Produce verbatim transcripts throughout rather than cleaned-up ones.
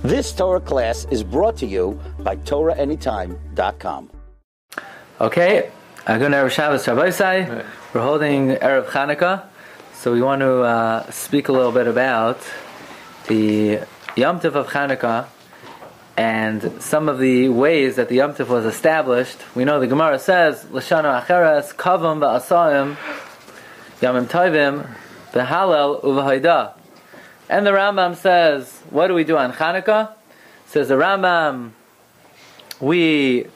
This Torah class is brought to you by Torah Anytime dot com. Okay, Agun Erev Shabbos Rabbeisai. Right. We're holding Erev Chanukah, so we want to uh, speak a little bit about the Yom Tov of Chanukah and some of the ways that the Yom Tov was established. We know the Gemara says, L'shana acheres, kavam v'asayim, yamim tovim, v'halel u'v'hayda. And the Rambam says, what do we do on Chanukah? Says the Rambam, we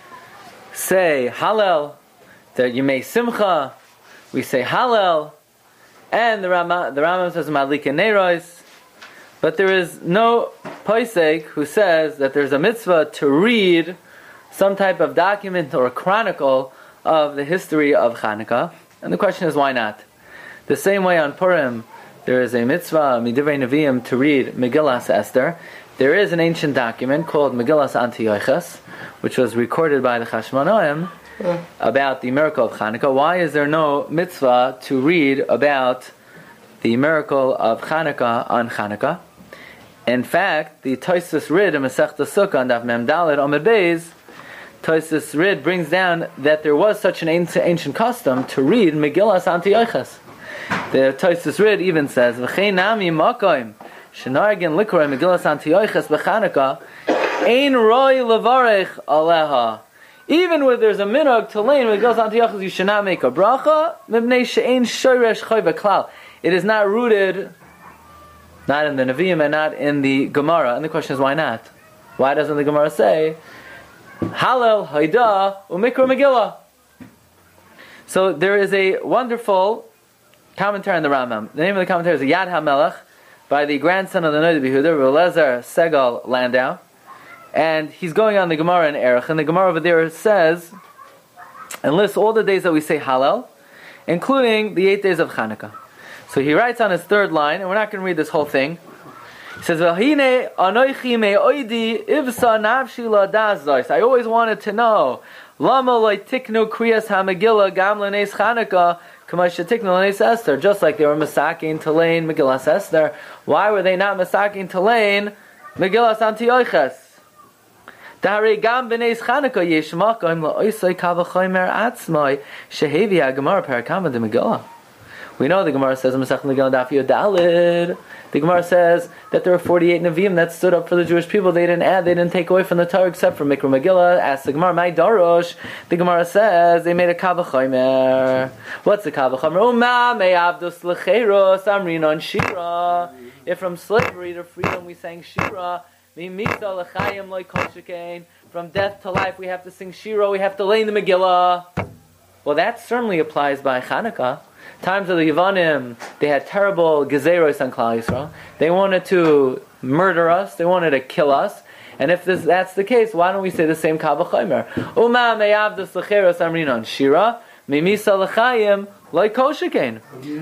say Hallel, that you may Simcha, we say Hallel, and the Rambam, the Rambam says Madlika Neiros, but there is no Posek who says that there's a mitzvah to read some type of document or chronicle of the history of Chanukah. And the question is, why not? The same way on Purim, there is a mitzvah, Midivrei Nevi'im, to read Megillas Esther. There is an ancient document called Megillas Antiochus, which was recorded by the Chashmonaim yeah. about the miracle of Chanukah. Why is there no mitzvah to read about the miracle of Chanukah on Chanukah? In fact, the Tosfos Rid in Masechta Sukkah on Daf Mem Daled Amud Beis, Tosfos Rid brings down that there was such an ancient, ancient custom to read Megillas Antiochus. The Tosfos Rid even says, "V'chein nami makoim shenargin likroi Megillas Antiochus b'Chanukah ein roi levarech aleha." Even when there's a minhag to lein Megillas Antiochus, you should not make a bracha. Mibnei she'ein shoresh choy v'klal. It is not rooted, not in the Nevi'im and not in the Gemara. And the question is, why not? Why doesn't the Gemara say Hallel, Haida, Umikra Megillah? So there is a wonderful commentary on the Rambam. The name of the commentary is Yad HaMelech by the grandson of the Noda B'Yehuda, Relezer Segal Landau. And he's going on the Gemara in Erech. And the Gemara over there says, and lists all the days that we say Hallel, including the eight days of Chanukah. So he writes on his third line, and we're not going to read this whole thing. He says, "V'hine anoichi me'oidi ivsa nafshi la'daz." I always wanted to know, lama lo'tiknu kriyas ha'megillah gam l'neis Chanukah k'ma shetiknu l'neis Esther. Just like they were masakin to lein Megillas Esther, why were they not masakin to lein Megillas Antiochus? Da'arei gam b'neis Chanukah yesh makom la'oisai kavachomer atzmai shehevi ha'gemara parakama de Megillah. We know the Gemara says in Masechet Megillah Daf Yud Daled, the Gemara says that there were forty-eight Nevi'im that stood up for the Jewish people. They didn't add, they didn't take away from the Torah except for Mikra Megillah. Ask the Gemara, my Darosh. The Gemara says they made a Kavachomer. What's a Kavachomer? Uma me avdus lecheros amrinon shira. If from slavery to freedom we sang shira, mimisa lechayim loy kol shekain. From death to life we have to sing shira. We have to lay in the Megillah. Well, that certainly applies by Chanukah. Times of the Yevanim, they had terrible gezeros on Klal Yisrael. They wanted to murder us. They wanted to kill us. And if this, that's the case, why don't we say the same Kavachomer? Uma me'avdus lecheros amrinon shira, mimisa lechayim loy kol shekain.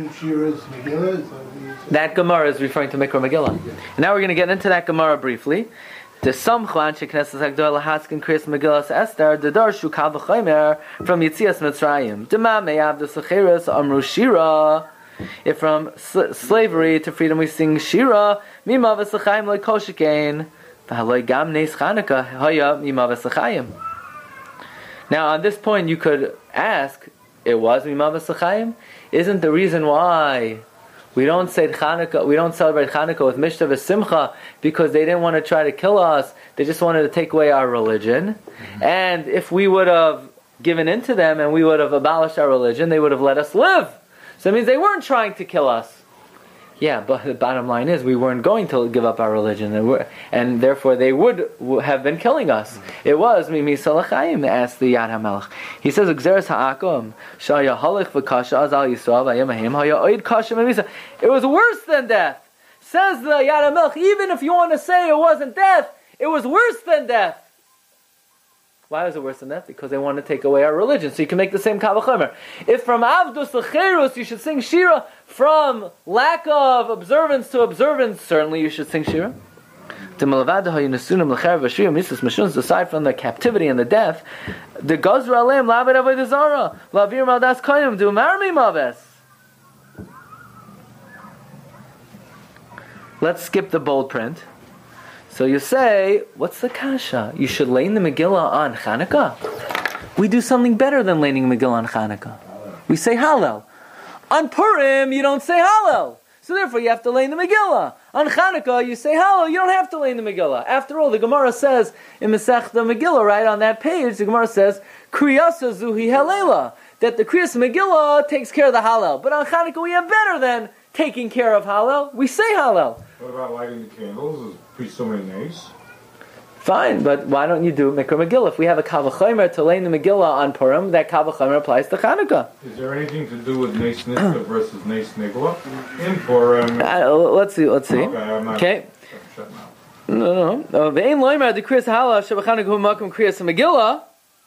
That Gemara is referring to Mikra Megillah. And now we're going to get into that Gemara briefly. The Samchan Sheknesses Hagdolah Haskin Kriyas Megillas Esther the Darshu Kavachomer from Yitzias Mitzrayim. Dema me'avdus lecheros amru shira. If from sl- slavery to freedom we sing shira, mima v'sachayim loy kol shekain, v'haloi gam neis Chanukah haya mima v'sachayim. Now on this point you could ask, it was mima v'sachayim? Isn't the reason why we don't say Chanukah, we don't celebrate Chanukah with Mishta v'Simcha because they didn't want to try to kill us, they just wanted to take away our religion. Mm-hmm. And if we would have given in to them and we would have abolished our religion, they would have let us live. So it means they weren't trying to kill us. Yeah, but the bottom line is we weren't going to give up our religion, and, we're, and therefore they would have been killing us. Mm-hmm. It was Mimi Salachayim, asked the Yad HaMelech. He says, Gzeres ha'akum, shaya halich v'kasha azal Yisrael v'yemahim haya oid kasha memisa. It was worse than death. Says the Yad HaMelech, even if you want to say it wasn't death, it was worse than death. Why was it worse than that? Because they want to take away our religion. So you can make the same Kavachomer. If from Avdus Lecherus you should sing Shira, from lack of observance to observance, certainly you should sing Shira. Aside from the captivity and the death, the Gazra Aleim Labed Avodah Zara, Lavir Maldas Koyim, Du Marmi Maves. Let's skip the bold print. So you say, what's the kasha? You should lay the Megillah on Chanukah. We do something better than laying the Megillah on Chanukah. We say Hallel. On Purim, you don't say Hallel. So therefore you have to lay the Megillah. On Chanukah, you say Hallel. You don't have to lay the Megillah. After all, the Gemara says in Masechta Megillah, right on that page, the Gemara says, Kriyasa Zuhi Halela. That the Kriyas Megillah takes care of the Hallel. But on Chanukah, we have better than taking care of Hallel. We say Hallel. What about lighting the candles? Is pre so many nays? Fine, but why don't you do Mikra Megillah? If we have a Kavachomer to lay the Megillah on Purim, that Kavachomer applies to Chanukah. Is there anything to do with Nes Nishka versus Nes Nigla in Purim? Uh, let's see, let's see. Okay, I'm not Okay. shut now. No, no. Ve'ein loimer the Kriyas Hallel shebachanukah hu makom Kriyas Megillah.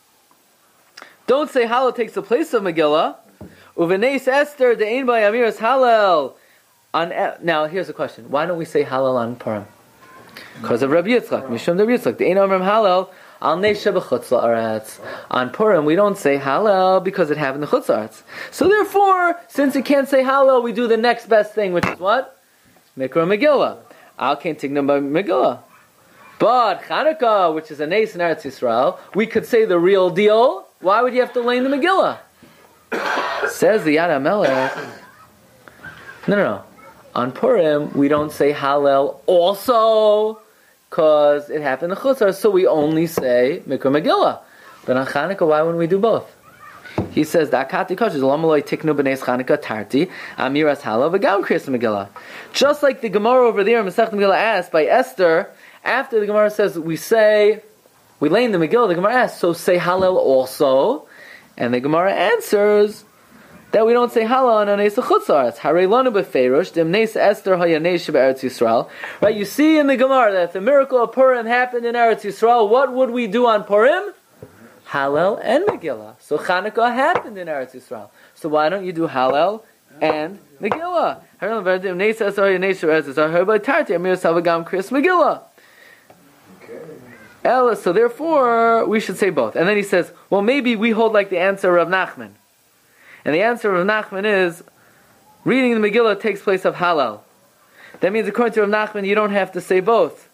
Don't say Hallel takes the place of Megillah. Uvenes Esther de'ein by Amiras Hallel. On now, here's the question: why don't we say Hallel on Purim? Because of Rabbi Yitzchak, Mishum Rabbi Yitzchak. De'ein omrim Hallel al neisha b'chutz la'aretz. On Purim, we don't say Hallel because it happened in chutz la'aretz. So therefore, since you can't say Hallel, we do the next best thing, which is what? Mikra Megillah. Al can't tignum by Megillah. But Chanukah, which is a nes in Eretz Yisrael, we could say the real deal. Why would you have to lay in the Megillah? Says the Yad HaMelech. No, no, no. On Purim, we don't say Hallel also, because it happened in Chutzar, so we only say Mikra Megillah. But on Chanukah, why wouldn't we do both? He says, "Dakati koshes lamaloi tiknu b'neis Chanukah tarti amiras Hallel v'gam Kriyas Megillah." Just like the Gemara over there in Masechta Megillah asked by Esther, after the Gemara says we say we lay in the Megillah, the Gemara asks, so say Hallel also, and the Gemara answers that we don't say Hallel on Anes Chutzaretz. Harei lanu befeirush demnes Esther hayanesh be'Eretz Yisrael. Right? You see in the Gemara that if the miracle of Purim happened in Eretz Yisrael, what would we do on Purim? Hallel and Megillah. So Chanukah happened in Eretz Yisrael. So why don't you do Hallel and Megillah? Megillah. So therefore, we should say both. And then he says, well, maybe we hold like the answer of Nachman. And the answer of Nachman is, reading the Megillah takes place of Hallel. That means according to Rav Nachman, you don't have to say both.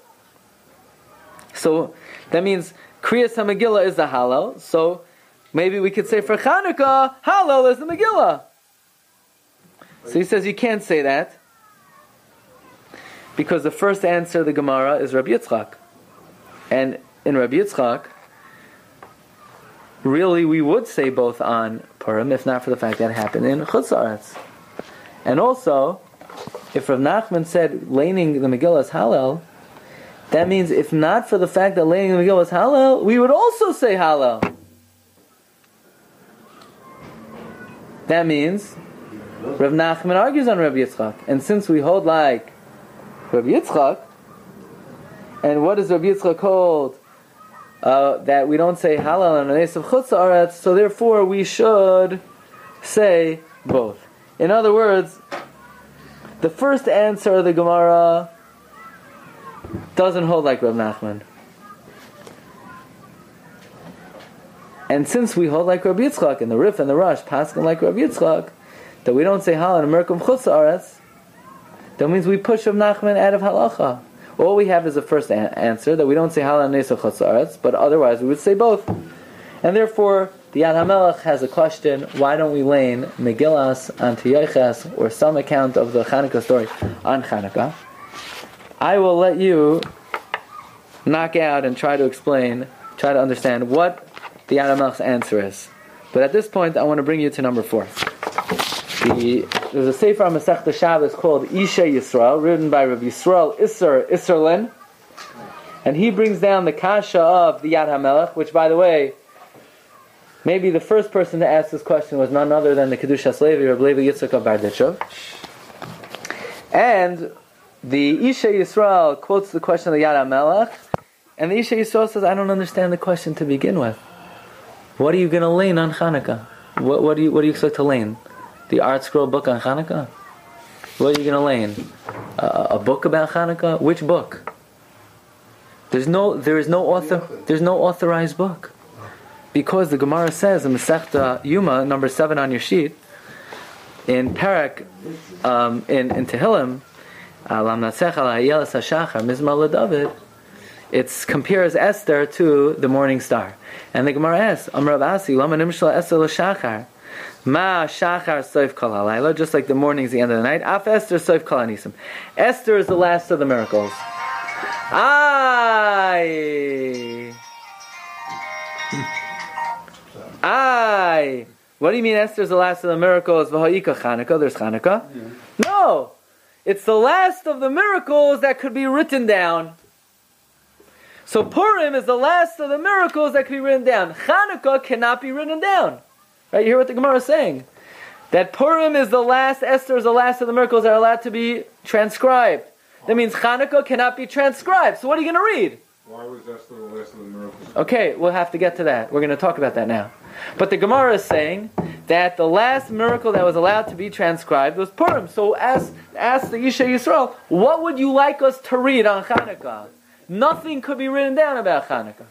So that means Kriyas HaMegillah is the Hallel. So maybe we could say for Chanukah, Hallel is the Megillah. So he says you can't say that, because the first answer of the Gemara is Rabbi Yitzchak. And in Rabbi Yitzchak, really we would say both on Purim, if not for the fact that it happened in Chutz La'aretz. And also, if Rav Nachman said laning the Megillah is Hallel, that means if not for the fact that laning the Megillah is Hallel, we would also say Hallel. That means Rav Nachman argues on Rabbi Yitzchak. And since we hold like Rabbi Yitzchak, and what is Rabbi Yitzchak hold? Uh, that we don't say Hallel on the Nes of Chutz La'aretz, so therefore we should say both. In other words, the first answer of the Gemara doesn't hold like Rav Nachman. And since we hold like Rabbi Yitzchak, and the Rif and the Rush paskin like Rabbi Yitzchak, that we don't say Hallel on a Merkum Chutz La'aretz, that means we push Rav Nachman out of halacha. All we have is the first a- answer, that we don't say Hallel on Nes of Chutz La'aretz, but otherwise we would say both. And therefore, the Yad HaMelech has a question: why don't we lane Megillas on Tiyoches, or some account of the Chanukah story on Chanukah? I will let you knock out and try to explain, try to understand what the Yad HaMelech's answer is. But at this point, I want to bring you to number four. The, there's a Sefer on Masechta Shabbos called Isha Yisrael, written by Rabbi Yisrael Isser Isserlin, and he brings down the kasha of the Yad HaMelech, which, by the way, maybe the first person to ask this question was none other than the Kedushas Levi, Rabbi Levi Yitzchak of Barditchev. And the Isha Yisrael quotes the question of the Yad HaMelech, and the Isha Yisrael says, I don't understand the question to begin with. What are you going to lane on Chanukah? What, what do you what do you expect to lane? The Art Scroll book on Chanukah? What are you going to lane? Uh, a book about Chanukah? Which book? There's no there is no author there's no authorized book. Because the Gemara says in Masechta Yuma, number seven on your sheet, in Parak, um, in, in Tehillim, It compares Esther to the morning star. And the Gemara asks, Amar Rav Asi, Lama nimshal Esther l'shachar. Ma shachar soif kol halayla, just like the morning is the end of the night. Af Esther soif kol hanisim. Esther is the last of the miracles. Aye. Aye. What do you mean Esther is the last of the miracles? V'ha'ika Chanukah, there's Chanukah. Yeah. No! It's the last of the miracles that could be written down. So Purim is the last of the miracles that could be written down. Chanukah cannot be written down. Right? You hear what the Gemara is saying? That Purim is the last, Esther is the last of the miracles that are allowed to be transcribed. That means Chanukah cannot be transcribed. So what are you going to read? Why was Esther the last of the miracles? Okay, we'll have to get to that. We're going to talk about that now. But the Gemara is saying that the last miracle that was allowed to be transcribed was Purim. So ask, ask the Isha Yisrael, what would you like us to read on Chanukah? Nothing could be written down about Chanukah.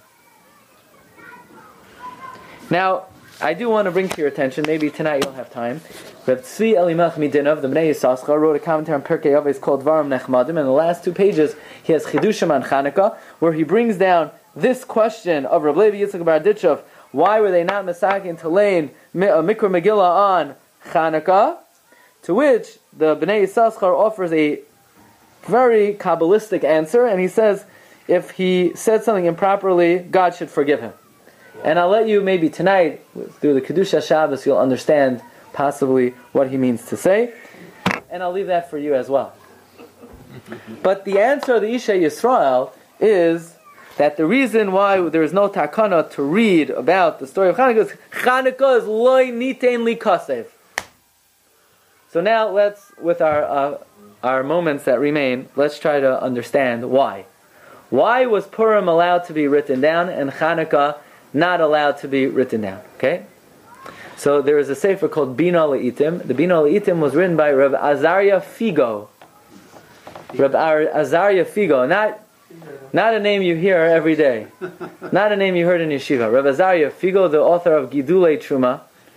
Now, I do want to bring to your attention, maybe tonight you'll have time, Reb Tzvi Elimelech Midinov, the Bnei Yissaschar, wrote a commentary on Pirkei Avos called Dvarim Nechmadim, and in the last two pages he has Chidushim on Chanukah, where he brings down this question of Reb Levi Yitzchak Bar Ditchov, why were they not Mesakin Telein Mikra Megillah on Chanukah? To which the Bnei Yissaschar offers a very Kabbalistic answer, and he says, if he said something improperly, God should forgive him. And I'll let you, maybe tonight, through the Kedusha Shabbos, you'll understand possibly what he means to say. And I'll leave that for you as well. But the answer of the Isha Yisrael is that the reason why there is no takana to read about the story of Chanukah is Chanukah is loy nitein li kasev. So now let's, with our uh, our moments that remain, let's try to understand why. Why was Purim allowed to be written down and Chanukah not allowed to be written down? Okay? So there is a sefer called Bina Le'itim. The Bina Le'itim was written by Reb Azariah Figo. Reb Azariah Figo. Not, not a name you hear every day. Not a name you heard in yeshiva. Reb Azariah Figo, the author of Gidulei Truma.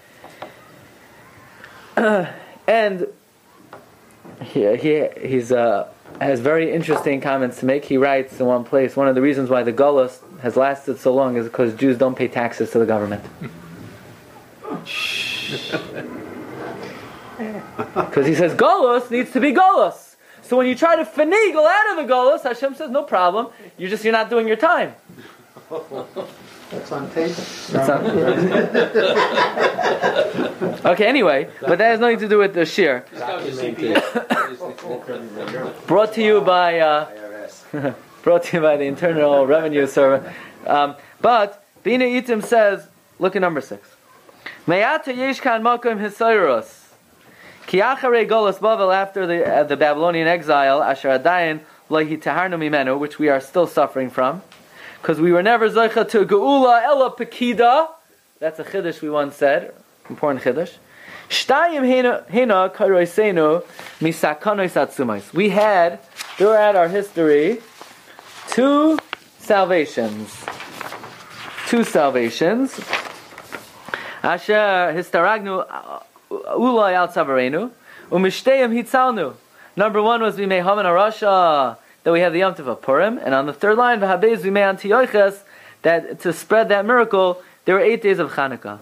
And he, he he's uh, has very interesting comments to make. He writes in one place, one of the reasons why the Golus has lasted so long is because Jews don't pay taxes to the government. Because he says Golus needs to be Golus. So when you try to finagle out of the Golus, Hashem says no problem. You just you're not doing your time. That's on tape. That's on. Okay, anyway, but that has nothing to do with the shir. Brought to you by uh, brought to you by the Internal Revenue Service. Um, but Bina Itim says, look at number six. Me'ata yeshkan makom hisayros. Ki acharei golos Bavel, after the uh, the Babylonian exile, asher adayin lo hitaharnu mimenu, which we are still suffering from, because we were never zoicha to geula ela pekida. That's a chiddush we once said, important chiddush. Shtayim hina karoisenu misakanois atzumais. We had throughout our history two salvations, two salvations. Asher histaragnu ulay al tzavarenu umishteyim hitzalnu. Number one was we may haman arasha, that we have the Yom Tov of Purim, and on the third line v'habez we may antioches, that to spread that miracle there were eight days of Chanukah.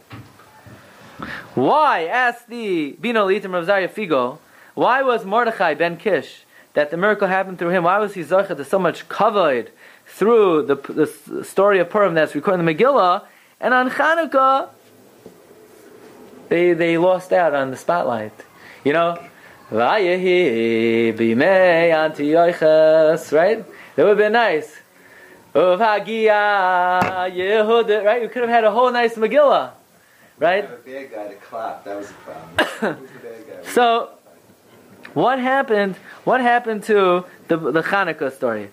Why? Asked the Bina Le'itim Rav Zariah Figo, why was Mordechai ben Kish, that the miracle happened through him, why was he zocheh to so much kavod through the, the story of Purim that's recorded in the Megillah, and on Chanukah they they lost out on the spotlight? You know, Vayehi b'mei Antiochus, right? That would have been nice. Of Hagia Yehuda, right? You could have had a whole nice Megillah. Right? A bad guy to clap. That was the problem. Who's the bad guy? So, what happened? What happened to the the Chanukah story?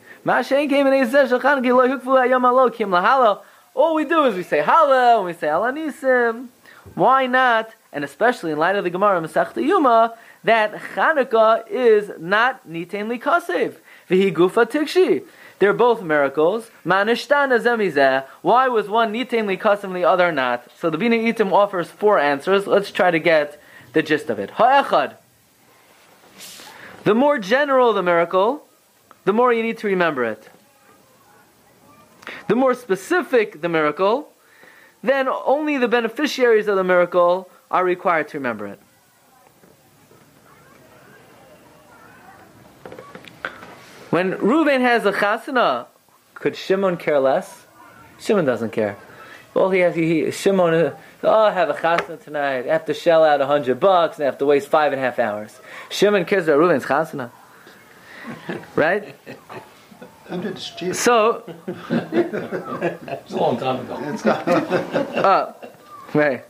All we do is we say Hallel and we say Alanisim. Why not? And especially in light of the Gemara Masechta Yuma, that Chanukah is not Nitein Li Kasev. V'hi Gufa Tikshi. They're both miracles. Why was one Nitein Li Kasev and the other not? So the Bina Itim offers four answers. Let's try to get the gist of it. Ha'echad. The more general the miracle, the more you need to remember it. The more specific the miracle, then only the beneficiaries of the miracle are required to remember it. When Reuben has a chasana, could Shimon care less? Shimon doesn't care. All he has, he, he Shimon, uh, oh, I have a chasana tonight. I have to shell out a hundred bucks and I have to waste five and a half hours. Shimon cares about Reuben's chasana, right? So, it's a long time ago. uh, right.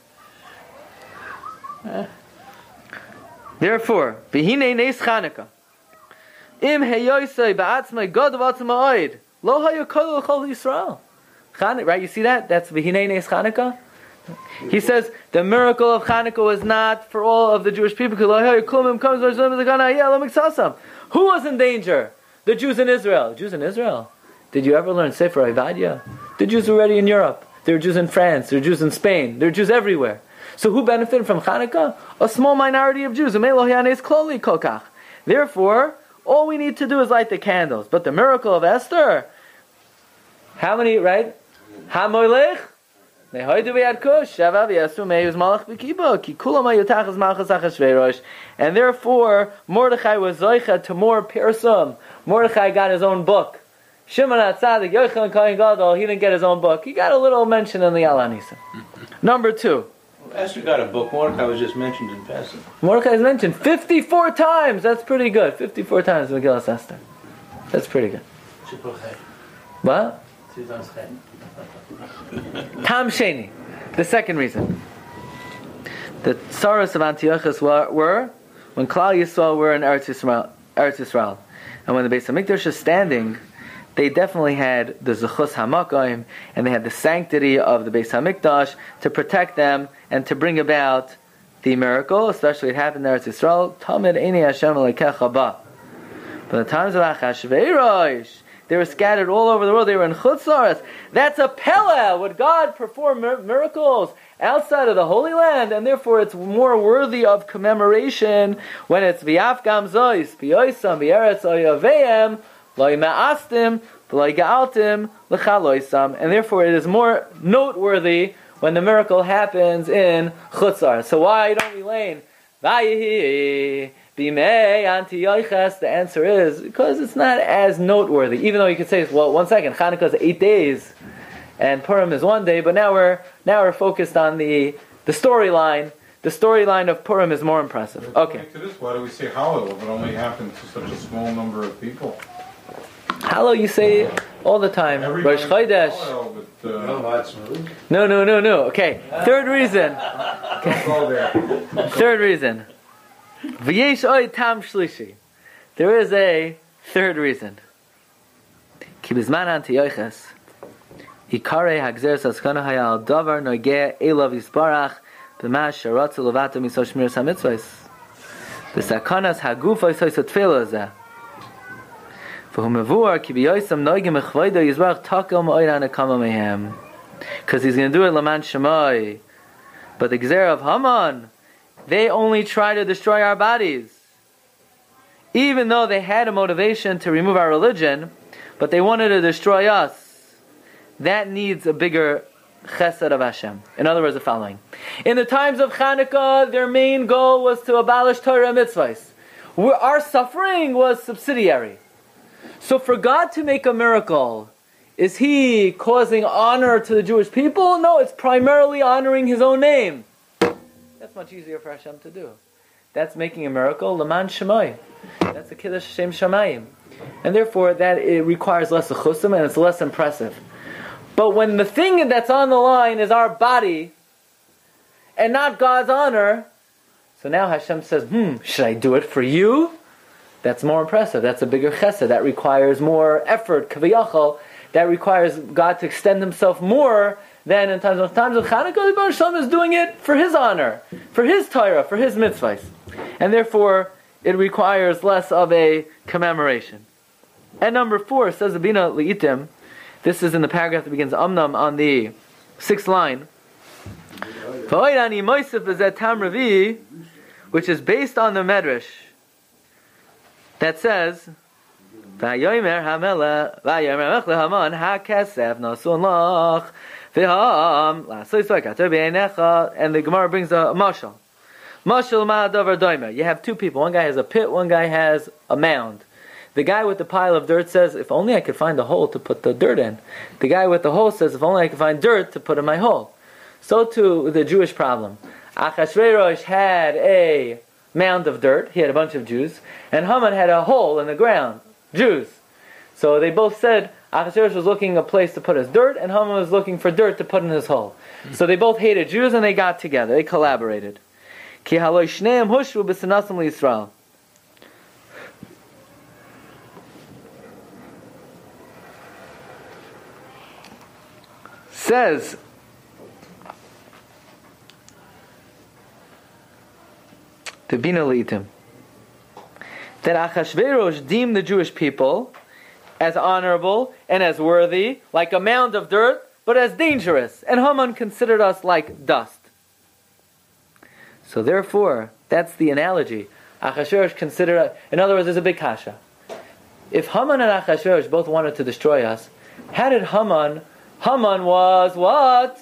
Therefore, v'hinei nes Chanukah. Im heyoisei ba'atzmai god v'atzmai lo hayu kol l'chol Yisrael. Right? You see that? That's v'hinei nes Chanukah. He says the miracle of Chanukah was not for all of the Jewish people. Who was in danger? The Jews in Israel. The Jews in Israel. Did you ever learn Sefer Ivadia? The Jews were already in Europe. There were Jews in France. There were Jews in Spain. There were Jews everywhere. So who benefited from Chanukah? A small minority of Jews. Therefore, all we need to do is light the candles. But the miracle of Esther, how many, right? HaMolech, and therefore, Mordechai was zoicha to more Pirsum. Mordechai got his own book. Shimon HaTzadik, Yochanan Kohen Gadol, he didn't get his own book. He got a little mention in the Al Hanisa. Number two. Well, Esther got a book. Mordecai was just mentioned in passing. Mordecai is mentioned fifty-four times. That's pretty good. fifty-four times in Megillas Esther. That's pretty good. What? Tam Sheni. The second reason. The Tsaros of Antiochus were, were when Klal Yisrael were in Eretz Yisrael, Eretz Yisrael. And when the Beis HaMikdash is standing, they definitely had the Zechus HaMakayim, and they had the sanctity of the Beis HaMikdash to protect them and to bring about the miracle, especially it happened in Eretz Yisrael. Tamid Eini Hashem Elokecha Ba. But in the times of Achashverosh, they were scattered all over the world. They were in Chutz La'aretz. That's a Pele. Would God perform mir- miracles outside of the Holy Land? And therefore it's more worthy of commemoration when it's V'yaf Gam Zois, V'yoisam, V'yeretz Oyaveim, Lo Ma'astim, Lo Ga'altim, L'chaloisam. And therefore it is more noteworthy when the miracle happens in Chutz La'aretz. So why don't we lane? Vayihi Bimei Antiochus. The answer is because it's not as noteworthy. Even though you could say, well, one second, Hanukkah is eight days, and Purim is one day. But now we're now we're focused on the the storyline. The storyline of Purim is more impressive. Okay. To this, why do we say Hallel if it only happened to such a small number of people? Hallel you say all the time. Everybody Rosh Chodesh. Hallel, but, uh, No, no, no, no. Okay. Third reason. Don't go there. Third reason. V'yesh oy tam shlishi. There is a third reason. Ki bizman Antiochus ikare hagzeres askana hayal davar nogeh elav yisbarach b'ma sheratzu levato miso shmiras hamitzvos b'sakanas hagufos hoysot tefillah zeh v'hu mevuar ki b'yoysam nogeh mechvaydo yisbarach takel ma'oyran akama mehem, because he's going to do it laman shemai. But the gzer of Haman, they only try to destroy our bodies. Even though they had a motivation to remove our religion, but they wanted to destroy us. That needs a bigger chesed of Hashem. In other words, the following. In the times of Chanukah, their main goal was to abolish Torah and mitzvahs. Our suffering was subsidiary. So for God to make a miracle, is He causing honor to the Jewish people? No, it's primarily honoring His own name. That's much easier for Hashem to do. That's making a miracle, Laman Shemai. That's a Kiddush Shem Shamayim. And therefore, that it requires less chusim and it's less impressive. But when the thing that's on the line is our body, and not God's honor, so now Hashem says, hmm, should I do it for you? That's more impressive. That's a bigger chesed. That requires more effort, kaviyachal. That requires God to extend Himself more than in times of times of Chanukah. The Baruch Shalom is doing it for His honor, for His Torah, for His mitzvahs, and therefore it requires less of a commemoration. And number four says the Bina Li'itim. This is in the paragraph that begins Amnam on the sixth line, which is based on the Medrash. that says, "Vayomer Hamela, Vayomer Mechle Haman HaKesef Nasun Lach V'Ham LaSoisoi Kater B'Einecha." And the Gemara brings a mashal. Mashal Ma'adavar Doimer. You have two people. One guy has a pit. One guy has a mound. The guy with the pile of dirt says, "If only I could find a hole to put the dirt in." The guy with the hole says, "If only I could find dirt to put in my hole." So too the Jewish problem. Achashverosh had a mound of dirt. He had a bunch of Jews, and Haman had a hole in the ground. Jews. So they both said Achashverosh was looking a place to put his dirt, and Haman was looking for dirt to put in his hole. Mm-hmm. So they both hated Jews, and they got together. They collaborated. Ki haloi shneim hushvu b'sanasim liYisrael. Says the Bina Leitim that Achashverosh deemed the Jewish people as honorable and as worthy, like a mound of dirt, but as dangerous. And Haman considered us like dust. So therefore, that's the analogy. Achashverosh considered, in other words, there's a big kasha. If Haman and Achashverosh both wanted to destroy us, how did Haman, Haman was what?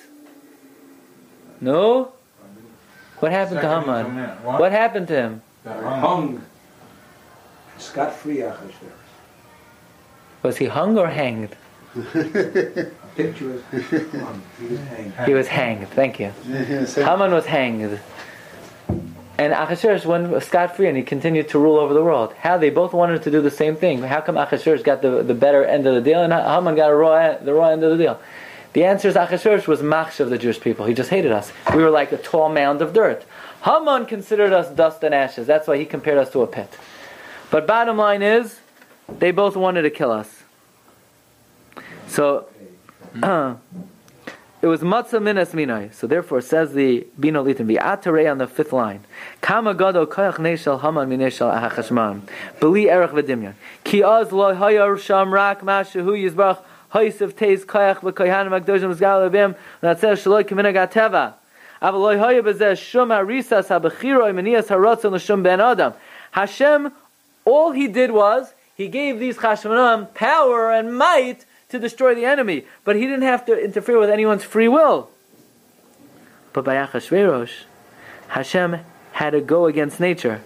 No? What happened Second to Haman? What? What happened to him? That hung. Scot-free Achashverosh. Was he hung or hanged? Picture is hung. He was hanged. He was hanged, thank you. Haman was hanged. And Achashverosh went scot-free and he continued to rule over the world. How? They both wanted to do the same thing. How come Achashverosh got the, the better end of the deal and Haman got a raw, the raw end of the deal? The answer is Achashverosh was machsh of the Jewish people. He just hated us. We were like a tall mound of dirt. Haman considered us dust and ashes. That's why he compared us to a pit. But bottom line is, they both wanted to kill us. So, uh, it was matzah minas minai. So therefore, says the Bina Leitim, V'atarei on the fifth line. Kama gado koyach neshel Haman mineshel Achashman. B'li erech v'dimyan. Ki az lo hayar sham rak mashehu yizbarach ha'yisiv teis koyach v'koyhanim akdoshim zgal levim v'natzer shaloi k'minag ateva. Aval lo hayar b'zeh shum harisas ha'bechiroi menias haratzon l'shum ben adam. Hashem, all he did was, he gave these Chashmonaim power and might to destroy the enemy, but he didn't have to interfere with anyone's free will. But by Achashverosh, Hashem had to go against nature.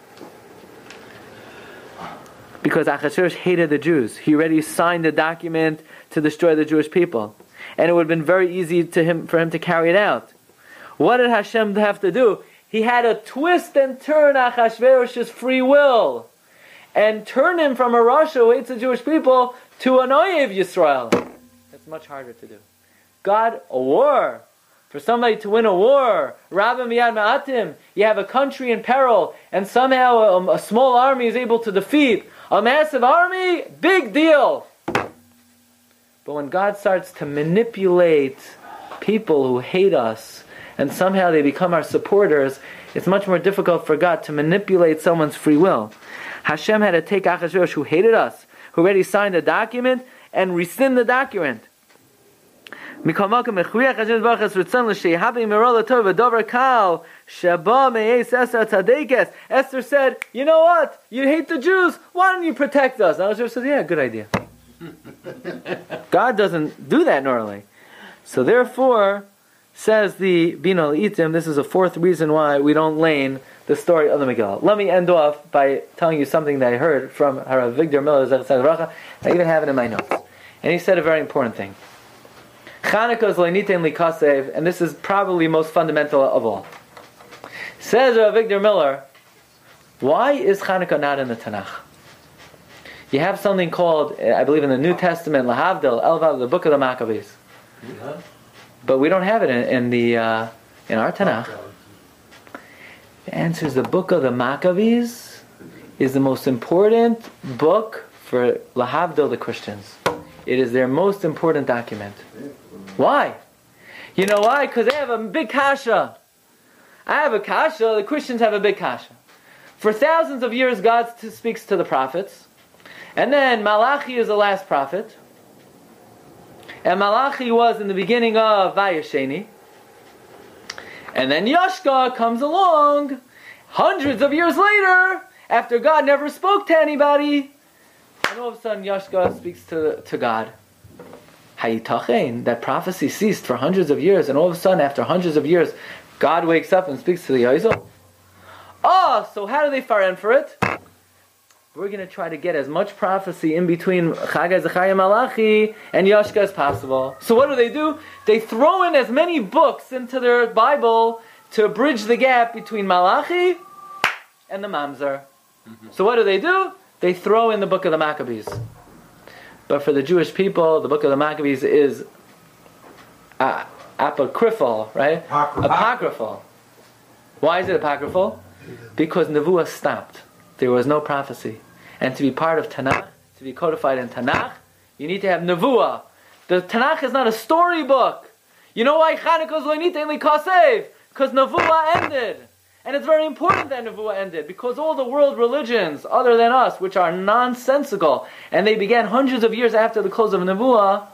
Because Achashverosh hated the Jews. He already signed the document to destroy the Jewish people. And it would have been very easy to him for him to carry it out. What did Hashem have to do? He had to twist and turn Achashverosh's free will and turn him from a Rasha who hates the Jewish people to an Oyev Yisrael. That's much harder to do. God, a war. For somebody to win a war, Rabba Miyad Ma'atim, you have a country in peril, and somehow a, a small army is able to defeat a massive army, big deal. But when God starts to manipulate people who hate us, and somehow they become our supporters, it's much more difficult for God to manipulate someone's free will. Hashem had to take Achashverosh, who hated us, who already signed a document, and rescind the document. Esther said, you know what? You hate the Jews. Why don't you protect us? And Achashverosh said, yeah, good idea. God doesn't do that normally. So therefore, says the Bina Leitim, this is a fourth reason why we don't lane the story of the Megillah. Let me end off by telling you something that I heard from Harav Victor Miller, I even have it in my notes. And he said a very important thing. Chanukah is lo'nitein likasev, and this is probably most fundamental of all. Says Harav Victor Miller, why is Chanukah not in the Tanakh? You have something called, I believe in the New Testament, Lahavdil, Elvav, the Book of the Maccabees. Yeah. But we don't have it in, in the uh, in our Tanakh. The answer is the Book of the Maccabees is the most important book for Lahavdil, the Christians. It is their most important document. Why? You know why? Because they have a big kasha. I have a kasha, the Christians have a big kasha. For thousands of years, God speaks to the prophets. And then Malachi is the last prophet. And Malachi was in the beginning of Vayesheni. And then Yashka comes along hundreds of years later, after God never spoke to anybody. And all of a sudden Yashka speaks to, to God. Hayitachein, that prophecy ceased for hundreds of years, and all of a sudden, after hundreds of years, God wakes up and speaks to the Yozel. Oh, so how do they faren for it? We're going to try to get as much prophecy in between Chagai Zechariah Malachi and Yashka as possible. So what do they do? They throw in as many books into their Bible to bridge the gap between Malachi and the Mamzer. Mm-hmm. So what do they do? They throw in the book of the Maccabees. But for the Jewish people, the book of the Maccabees is uh, apocryphal, right? Apocryphal. Apocryphal. Why is it apocryphal? Because Nevuah stopped. There was no prophecy. And to be part of Tanakh, to be codified in Tanakh, you need to have Nevuah. The Tanakh is not a storybook. You know why Chanukah is lo nitain likasev? Because Nevuah ended. And it's very important that Nevuah ended, because all the world religions, other than us, which are nonsensical, and they began hundreds of years after the close of Nevuah,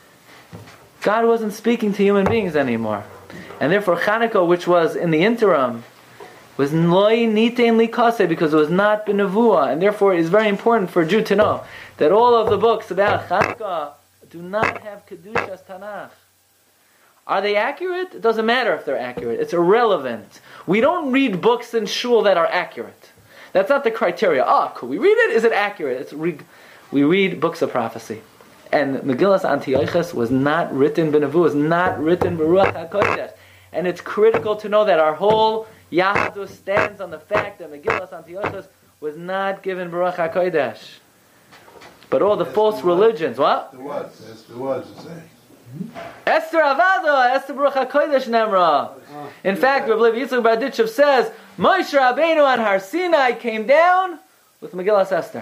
God wasn't speaking to human beings anymore. And therefore Chanukah, which was in the interim, was loy nitain likase, because it was not b'nevuah, and therefore it is very important for a Jew to know that all of the books about Chanukah do not have Kedushas Tanakh. Are they accurate? It doesn't matter if they're accurate. It's irrelevant. We don't read books in shul that are accurate. That's not the criteria. Ah, oh, could we read it? Is it accurate? It's re- we read books of prophecy. And Megillas Antiochus was not written b'nevuah, was not written b'ruach HaKodesh. And it's critical to know that our whole Yahadus stands on the fact that Megillas Antiochus was not given b'ruach HaKodesh. But all the yes, false religions, what? There was, yes, there was, you say. Esther Avada, Esther Baruch HaKodesh Nemra. In fact, Rav Levi Yitzchak Berditchev says, Moshe Rabbeinu on Har Sinai came down with Megillas Esther.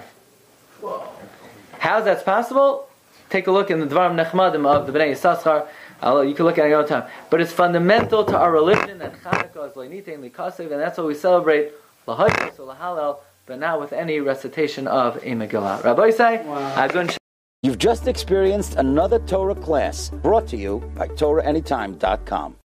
How is that possible? Take a look in the Dvarim Nechmadim of the Bnei Yissaschar. I'll, you can look at it another time. But it's fundamental to our religion that Chanukah is Le'nitein Likasev, and that's what we celebrate L'Hoyos or L'Halel, but not with any recitation of a Megillah. Rabbi say, wow. You've just experienced another Torah class brought to you by Torah Anytime dot com.